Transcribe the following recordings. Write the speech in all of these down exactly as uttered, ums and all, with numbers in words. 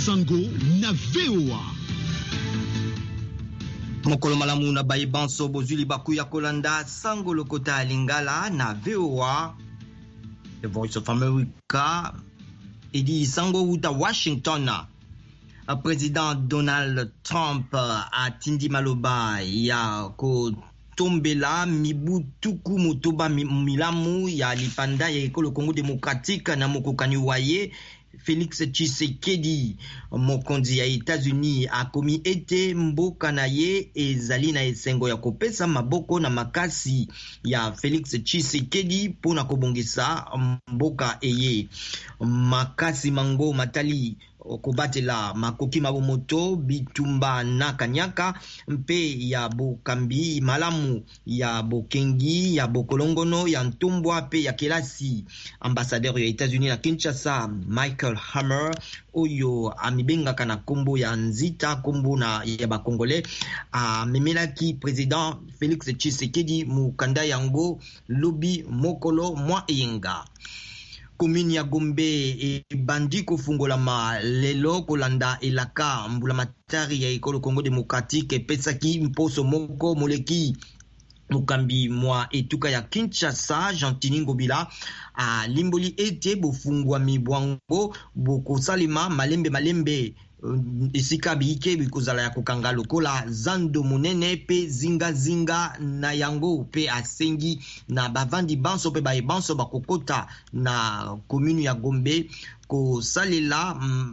Sango na V O A. Mokolo malamu na baibanso bozuli baku ya kolanda Sango lokota lingala na V O A. The Voice of America. Edi Sango uta Washington. Président Donald Trump atindi maloba ya ko tombela mibutuku motoba milamu ya lipanda ya ekolo Congo Démocratique na mokokani waye Félix Tshisekedi. Mokonzi ya États-Unis akomi ete mboka na ye ezali na esengo ya kopesa maboko na makasi ya Félix Tshisekedi pona kobongisa mboka eye. Makasi mango matali kobatela makoki mabomoto bitumba na kanyaka mpe ya bokambi malamu ya bokengi ya bokolongono ya ntombwa pe ya kelasi. Ambassadeur ya États-Unis na Kinshasa Michael Hammer oyo amibengaka na kombo ya nzita kombo na ya bakongole amemelaki président Félix Tshisekedi mukanda yango lobi mokolo mwa eyenga. Komini ya Gombe ebandi kofungolama lelo kolanda elaka mbulamatari ya ekolo Congo Démocratique epesaki mposo moko moleki mukambi mwa etuka ya Kinshasa Jean-Tini Ngobila a limboli ete bofungwa mibwango bokosalema malembe malembe esika biike bikozala ya kokanga lokola zando monene pe zinga zinga na yango pe asengi na bavandi banso pe bae banso bakokota na commune ya Gombe kosalela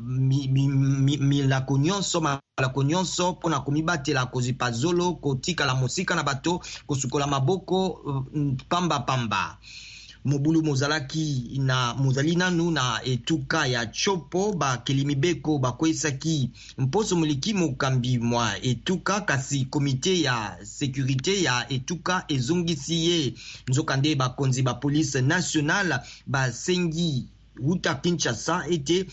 milako nyonso malako nyonso mpona komibatela kozipa zolo kotikala mosika na bato kosukola maboko pamba pamba. Mobulu mozalaki na mozali nanu na etuka ya Chopo ba kelimibeko bakwesaki mposo moliki mokambi mwa etuka kasi komite ya sécurité ya etuka ezongisi ye nzokande bakonzi ba police nationale basengi uta Kinshasa ete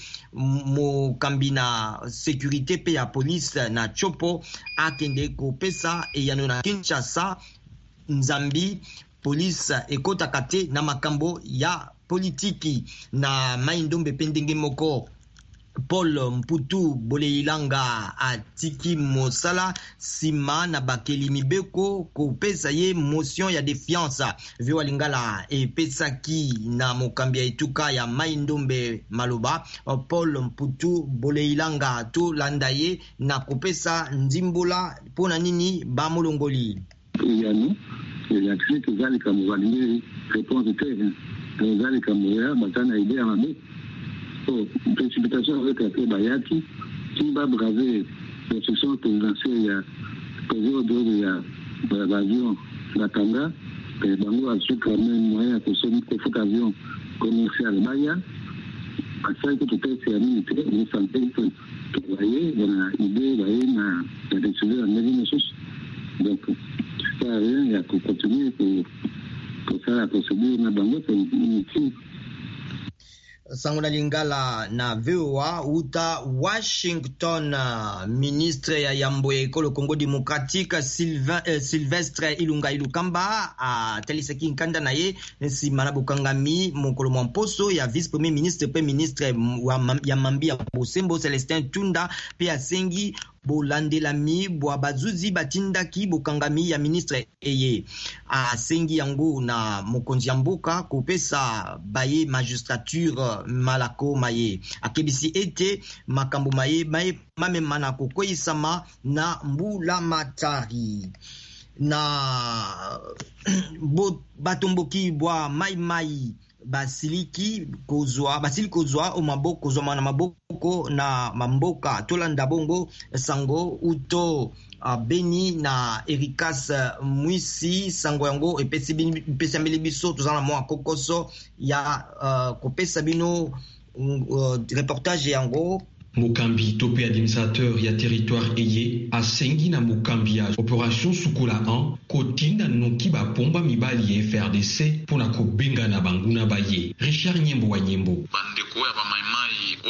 mokambi na sécurité pe ya police na Chopo akende kopesa eyano na Kinshasa nzambi police ekotaka te na makambo ya politiki na maindombe pendenge moko. Paul Mputu Boleilanga atiki mosala sima na bakeli mibeko kopesa ye motion ya défiance. Vyo Lingala epesaki na mokambi ya etuka ya maindombe maloba Paul Mputu Boleilanga to landa ye na kopesa nzimbola pona nini ba molongoli. Yani reaction tozalika movalingi réponse te tozalika moya batana idea mabe so précipitation avec la bayaki kimba braver construction présidentielle ya président de ya l'avion Batanga et bango a su quand même moyen que ce que avion commercial baya asa que tout est militaire ni santé que voyez na idée baye na la décision en médiation donc ça rien il y a que continuer pour pour faire la procédure na bango c'est inutile. Sango na Lingala na V O A uta Washington. Ministre ya yambo ya ekolo Congo Démocratique Sylvain eh, Sylvestre Ilunga Ilukamba a telisaki nkanda na ye nsima na bokangami mokolo mwa mposo ya vice premier ministre pe ministre wa ya mambi ya Bosembo Celestin Tunda pe asengi bolandelami bwa bazuzi batindaki bokangami ya ministre eye asengi yango na mokonzi ya mboka kopesa baye magistrature malako maye akebisi ete makambo maye maye mamema na kokoisama na mbula matari na bo batomboki bwa mai mai basiliki kozwa basili kozwa o maboko kozwa na maboko na mamboka tolanda bongo sango uto uh, Beni na Ericas Mwisi sango yango epesi epesi mbele biso tozana mwa kokoso ya uh, kopesa bino uh, reportage yango. Mokambi topé administrateur ya territoire eye asengi na mokambi ya opération Sukula un kotinda noki ba pomba mibali ya F R D C pona kobenga na banguna baye. Richard Nyembo wa Nyembo. Bandeko ya ba maimai